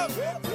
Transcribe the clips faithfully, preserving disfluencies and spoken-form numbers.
up.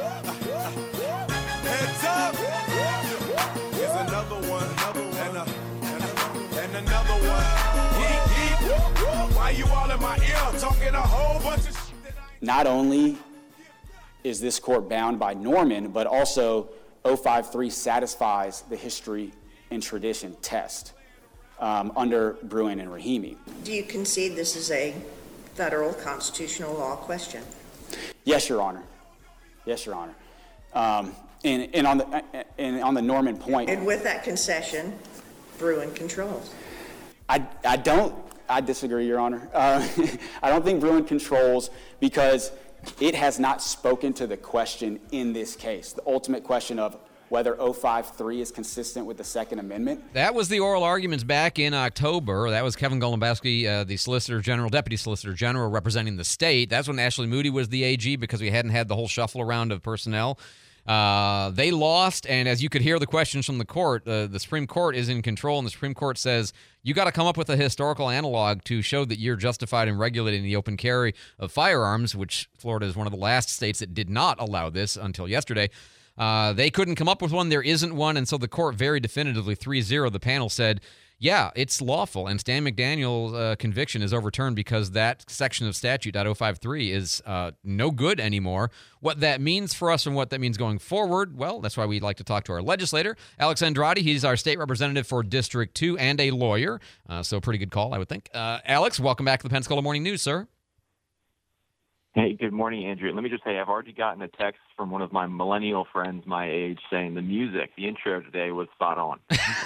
Heads up. Here's another one. And, a, and, a, and another one. Yeet, yeet. Why you all in my ear talking a whole bunch of shit that I... Not only is this court bound by Norman, but also oh five three satisfies the history and tradition test um, under Bruen and Rahimi. Do you concede this is a federal constitutional law question? Yes, Your Honor. Yes, Your Honor. Um, and, and, on the, and on the Norman point... And with that concession, Bruen controls. I, I don't... I disagree, Your Honor. Uh, I don't think Bruen controls because it has not spoken to the question in this case, the ultimate question of whether oh five three is consistent with the Second Amendment. That was the oral arguments back in October. That was Kevin Golombowski, uh, the Solicitor General, Deputy Solicitor General representing the state. That's when Ashley Moody was the A G because we hadn't had the whole shuffle around of personnel. Uh, they lost, and as you could hear the questions from the court, uh, the Supreme Court is in control, and the Supreme Court says you got to come up with a historical analog to show that you're justified in regulating the open carry of firearms, which Florida is one of the last states that did not allow this until yesterday. Uh, they couldn't come up with one. There isn't one, and so the court very definitively, three zero, the panel said, yeah, it's lawful, and Stan McDaniel's uh, conviction is overturned because that section of statute oh five three is uh, no good anymore. What that means for us and what that means going forward, well, that's why we like to talk to our legislator, Alex Andrade. He's our state representative for District two and a lawyer, uh, so pretty good call, I would think. Uh, Alex, welcome back to the Pensacola Morning News, sir. Hey, good morning, Andrew. Let me just say I've already gotten a text from one of my millennial friends my age saying the music, the intro today was spot on.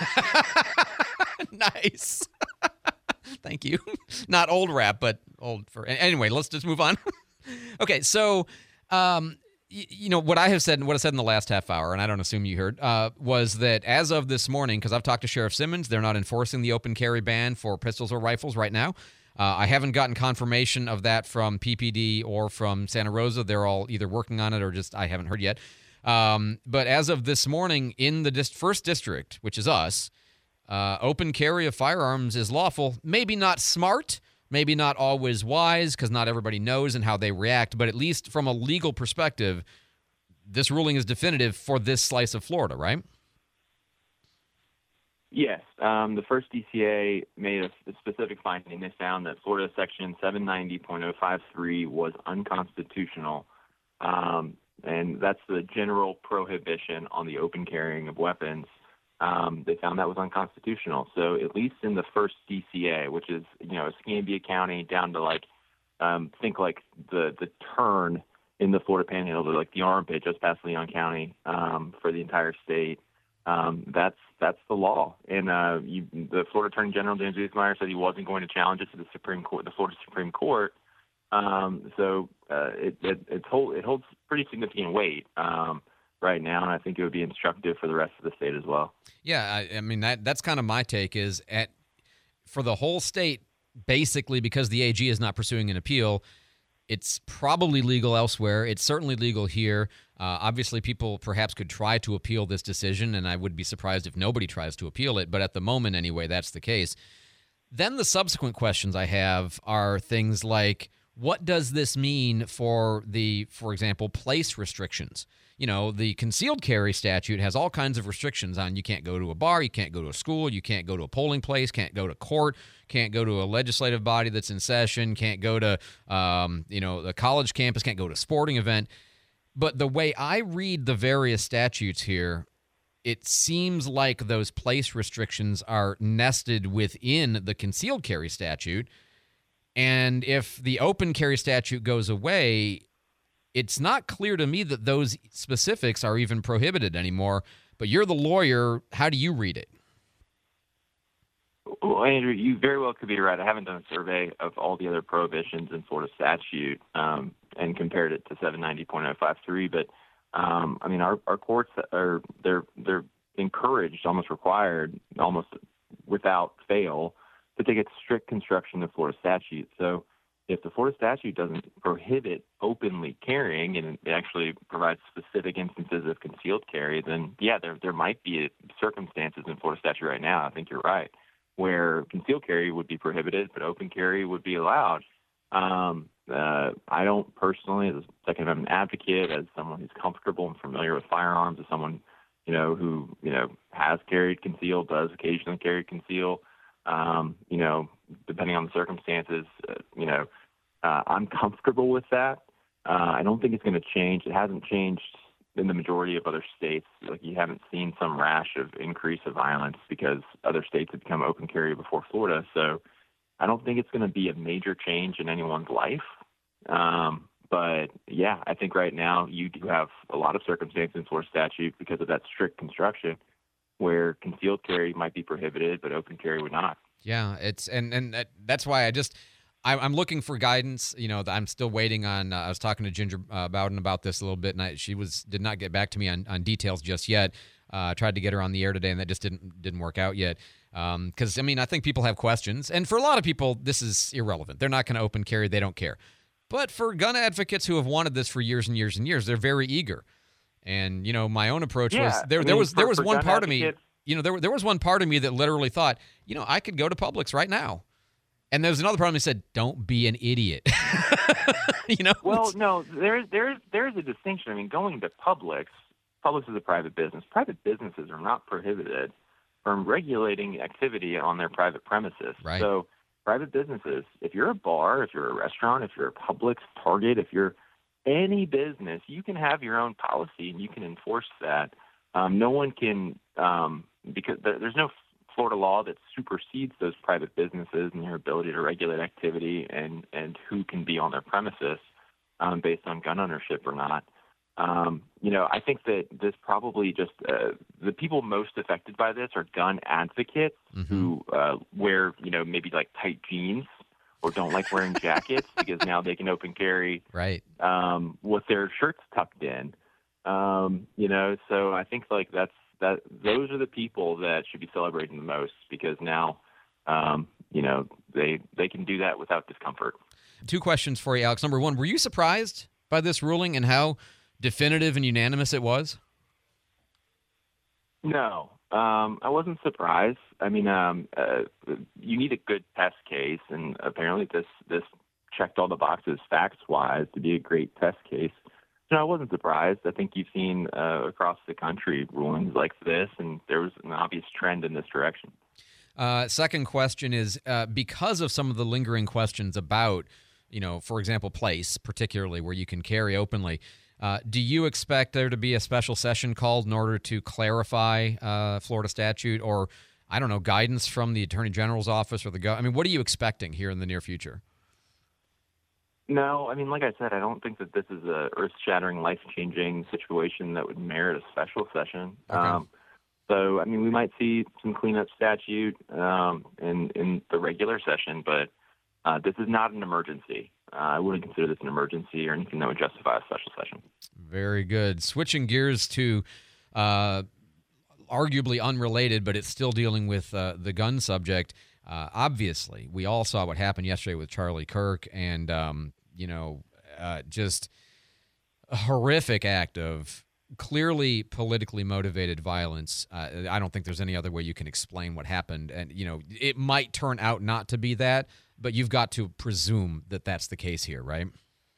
Nice. Thank you. Not old rap, but old for anyway. Let's just move on. Okay, so um, y- you know what I have said, what I said in the last half hour, and I don't assume you heard, uh, was that as of this morning, because I've talked to Sheriff Simmons, they're not enforcing the open carry ban for pistols or rifles right now. Uh, I haven't gotten confirmation of that from P P D or from Santa Rosa. They're all either working on it or just I haven't heard yet. Um, but as of this morning, in the dist- first district, which is us. Uh, open carry of firearms is lawful. Maybe not smart, maybe not always wise, because not everybody knows and how they react, but at least from a legal perspective, this ruling is definitive for this slice of Florida, right? Yes. Um, the first D C A made a, a specific finding. They found that Florida Section seven ninety point oh five three was unconstitutional, um, and that's the general prohibition on the open carrying of weapons. Um, they found that was unconstitutional. So at least in the first D C A, which is, you know, Escambia County down to like, um, think like the, the turn in the Florida Panhandle, like the armpit just past Leon County, um, for the entire state. Um, that's, that's the law. And, uh, you, the Florida Attorney General, James Wiesmeyer, said he wasn't going to challenge it to the Supreme Court, the Florida Supreme Court. Um, so, uh, it, it, it, hold, it holds pretty significant weight. Um, right now, and I think it would be instructive for the rest of the state as well. Yeah, I, I mean, that that's kind of my take is at for the whole state, basically because the A G is not pursuing an appeal, it's probably legal elsewhere. It's certainly legal here. Uh, obviously, people perhaps could try to appeal this decision, and I would be surprised if nobody tries to appeal it, but at the moment, anyway, that's the case. Then the subsequent questions I have are things like, what does this mean for the, for example, place restrictions? You know, the concealed carry statute has all kinds of restrictions on you can't go to a bar, you can't go to a school, you can't go to a polling place, can't go to court, can't go to a legislative body that's in session, can't go to, um, you know, the college campus, can't go to a sporting event. But the way I read the various statutes here, it seems like those place restrictions are nested within the concealed carry statute. And if the open carry statute goes away, it's not clear to me that those specifics are even prohibited anymore, but you're the lawyer. How do you read it? Well, Andrew, you very well could be right. I haven't done a survey of all the other prohibitions in Florida statute um, and compared it to seven ninety point oh five three, but um, I mean, our, our courts are they're they're encouraged, almost required, almost without fail, to take a strict construction of Florida statute. So if the Florida statute doesn't prohibit openly carrying and it actually provides specific instances of concealed carry, then, yeah, there there might be circumstances in Florida statute right now, I think you're right, where concealed carry would be prohibited, but open carry would be allowed. Um, uh, I don't personally, as a Second Amendment advocate, as someone who's comfortable and familiar with firearms, as someone, you know, who, you know, has carried concealed, does occasionally carry conceal, um, you know, depending on the circumstances, uh, you know, uh, I'm comfortable with that. Uh, I don't think it's going to change. It hasn't changed in the majority of other states. Like, you haven't seen some rash of increase of violence because other states have become open carry before Florida. So I don't think it's going to be a major change in anyone's life. Um, but yeah, I think right now you do have a lot of circumstances in Florida statute because of that strict construction where concealed carry might be prohibited, but open carry would not. Yeah, it's and and that- that's why I just I, I'm looking for guidance. You know, I'm still waiting on. Uh, I was talking to Ginger uh, Bowden about this a little bit, and I, she was did not get back to me on, on details just yet. Uh, I tried to get her on the air today, and that just didn't didn't work out yet. Because um, I mean, I think people have questions, and for a lot of people, this is irrelevant. They're not going to open carry; they don't care. But for gun advocates who have wanted this for years and years and years, they're very eager. And you know, my own approach Yeah, was there. I There mean, was for- there was for one gun part of me. advocates- You know, there there was one part of me that literally thought, you know, I could go to Publix right now. And there's another part of me that said, don't be an idiot. you know? Well, no, there is there is there is a distinction. I mean, going to Publix, Publix is a private business. Private businesses are not prohibited from regulating activity on their private premises. Right. So private businesses, if you're a bar, if you're a restaurant, if you're a Publix, Target, if you're any business, you can have your own policy and you can enforce that. Um, no one can, um, because there, there's no Florida law that supersedes those private businesses and their ability to regulate activity and, and who can be on their premises um, based on gun ownership or not. Um, you know, I think that this probably just uh, the people most affected by this are gun advocates Mhm. who uh, wear, you know, maybe like tight jeans or don't like wearing jackets because now they can open carry Right. um, with their shirts tucked in. Um, you know, so I think like that's that. Those are the people that should be celebrating the most because now, um, you know, they they can do that without discomfort. Two questions for you, Alex. Number one, were you surprised by this ruling and how definitive and unanimous it was? No, um, I wasn't surprised. I mean, um, uh, you need a good test case, and apparently this this checked all the boxes facts wise to be a great test case. No, I wasn't surprised. I think you've seen uh, across the country rulings like this, and there was an obvious trend in this direction. Uh, second question is uh, because of some of the lingering questions about, you know, for example, place, particularly where you can carry openly. Uh, do you expect there to be a special session called in order to clarify uh, Florida statute or, I don't know, guidance from the Attorney General's office or the government? I mean, what are you expecting here in the near future? No, I mean, like I said, I don't think that this is a earth-shattering, life-changing situation that would merit a special session. Okay. Um, so, I mean, we might see some cleanup statute um, in in the regular session, but uh, this is not an emergency. Uh, I wouldn't consider this an emergency or anything that would justify a special session. Very good. Switching gears to uh, arguably unrelated, but it's still dealing with uh, the gun subject. Uh, obviously, we all saw what happened yesterday with Charlie Kirk and, um, you know, uh, just a horrific act of clearly politically motivated violence. Uh, I don't think there's any other way you can explain what happened. And, you know, it might turn out not to be that, but you've got to presume that that's the case here, right?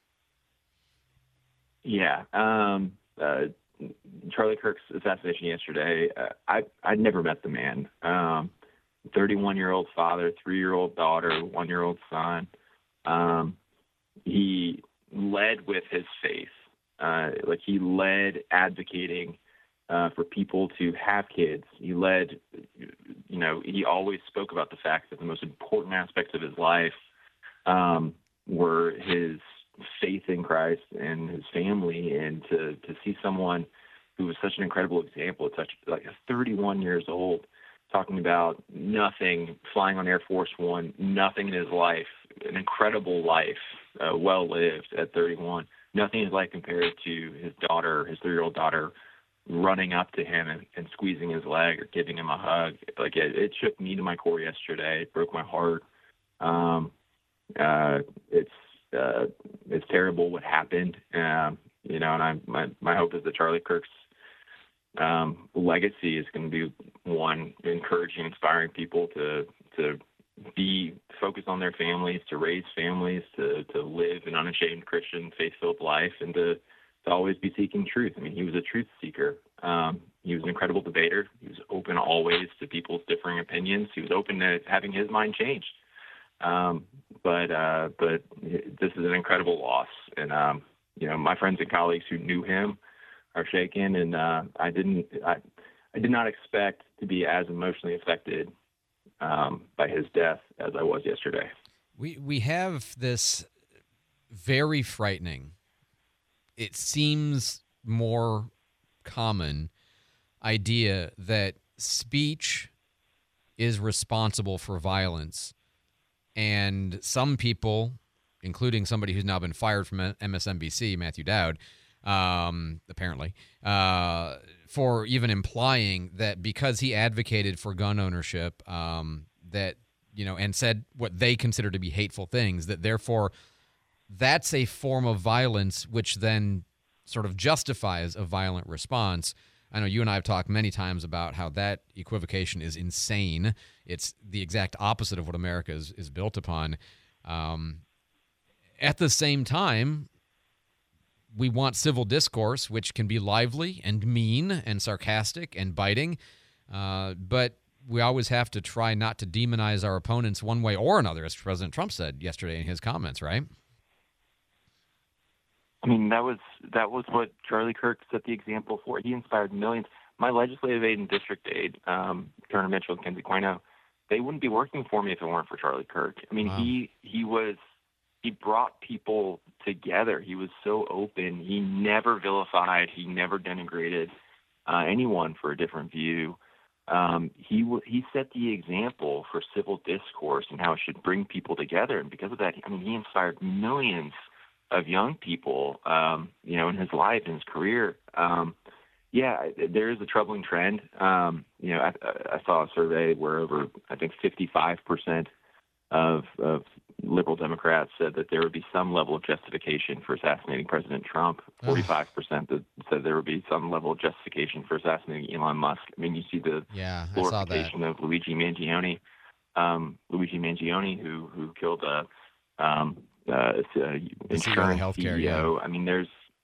Yeah. Um, uh, Charlie Kirk's assassination yesterday, uh, I, I'd never met the man. Um, thirty-one-year-old father, three-year-old daughter, one-year-old son. Um, he led with his faith. Uh, like he led advocating uh, for people to have kids. He led, you know, he always spoke about the fact that the most important aspects of his life um, were his faith in Christ and his family, and to, to see someone who was such an incredible example at such like thirty-one years old, talking about nothing, flying on Air Force One, nothing in his life, an incredible life, uh, well lived at thirty-one. Nothing in his life compared to his daughter, his three-year-old daughter, running up to him and, and squeezing his leg or giving him a hug. Like it, it shook me to my core yesterday. It broke my heart. Um, uh, it's uh, it's terrible what happened. Um, you know, and I my my hope is that Charlie Kirk's um, legacy is going to be one encouraging, inspiring people to to be focused on their families, to raise families, to to live an unashamed Christian, faith-filled life, and to to always be seeking truth. I mean, he was a truth seeker. Um, he was an incredible debater. He was open always to people's differing opinions. He was open to having his mind changed. Um, but uh, but this is an incredible loss, and um, you know, my friends and colleagues who knew him are shaken, and uh, I didn't I, I did not expect to be as emotionally affected um, by his death as I was yesterday. We we have this very frightening, it seems more common idea that speech is responsible for violence. And some people, including somebody who's now been fired from M S N B C, Matthew Dowd, um, apparently, uh, for even implying that because he advocated for gun ownership, um, that, you know, and said what they consider to be hateful things, that therefore that's a form of violence which then sort of justifies a violent response. I know you and I have talked many times about how that equivocation is insane. It's the exact opposite of what America is, is built upon. Um, at the same time, we want civil discourse, which can be lively and mean and sarcastic and biting, uh, but we always have to try not to demonize our opponents one way or another, as President Trump said yesterday in his comments, right? I mean, that was that was what Charlie Kirk set the example for. He inspired millions. My legislative aide and district aide, um, Turner Mitchell and Kenzie Quino, they wouldn't be working for me if it weren't for Charlie Kirk. I mean, wow. he he was he brought people together. He was so open. He never vilified. He never denigrated uh, anyone for a different view. Um, he w- he set the example for civil discourse and how it should bring people together. And because of that, I mean, he inspired millions of young people, um, you know, in his life, in his career. Um, yeah, there is a troubling trend. Um, you know, I, I saw a survey where over, I think, fifty-five percent of, of liberal Democrats said that there would be some level of justification for assassinating President Trump. forty-five percent that said there would be some level of justification for assassinating Elon Musk. I mean, you see the yeah, glorification of Luigi Mangione, um, Luigi Mangione, who who killed a um, uh, insurance healthcare, C E O. yeah. I mean, there's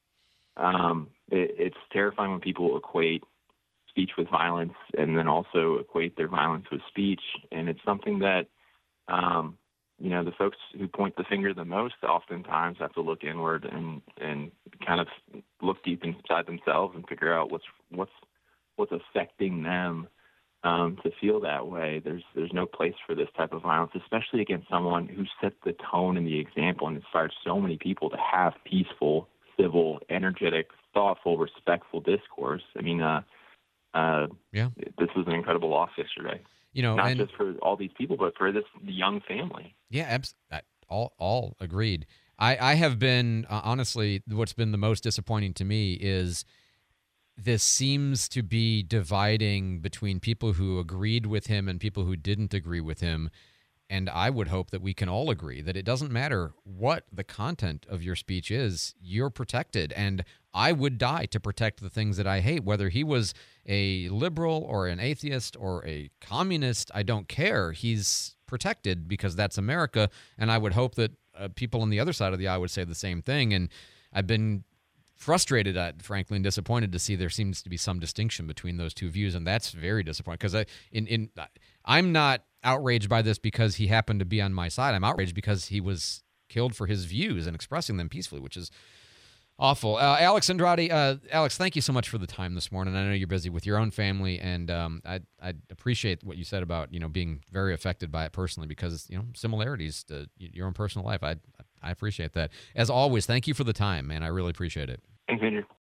um, it, it's terrifying when people equate speech with violence, and then also equate their violence with speech, and it's something that. Um, you know, the folks who point the finger the most oftentimes have to look inward and, and kind of look deep inside themselves and figure out what's what's what's affecting them um, to feel that way. There's there's no place for this type of violence, especially against someone who set the tone and the example and inspired so many people to have peaceful, civil, energetic, thoughtful, respectful discourse. I mean, uh, uh, yeah, this was an incredible loss yesterday. You know, not and, just for all these people, but for this young family. Yeah, abs- all all agreed. I, I have been, uh, honestly, what's been the most disappointing to me is this seems to be dividing between people who agreed with him and people who didn't agree with him. And I would hope that we can all agree that it doesn't matter what the content of your speech is, you're protected. And I would die to protect the things that I hate, whether he was a liberal or an atheist or a communist. I don't care. He's protected because that's America. And I would hope that uh, people on the other side of the aisle would say the same thing. And I've been frustrated at, frankly, and disappointed to see there seems to be some distinction between those two views. And that's very disappointing because I, in, in, I'm not outraged by this because he happened to be on my side. I'm outraged because he was killed for his views and expressing them peacefully, which is awful. Uh, Alex Andrade, uh, Alex, thank you so much for the time this morning. I know you're busy with your own family, and um, I I appreciate what you said about, you know, being very affected by it personally because, you know, similarities to your own personal life. I I appreciate that. As always, thank you for the time, man. I really appreciate it. Thanks, Andrew.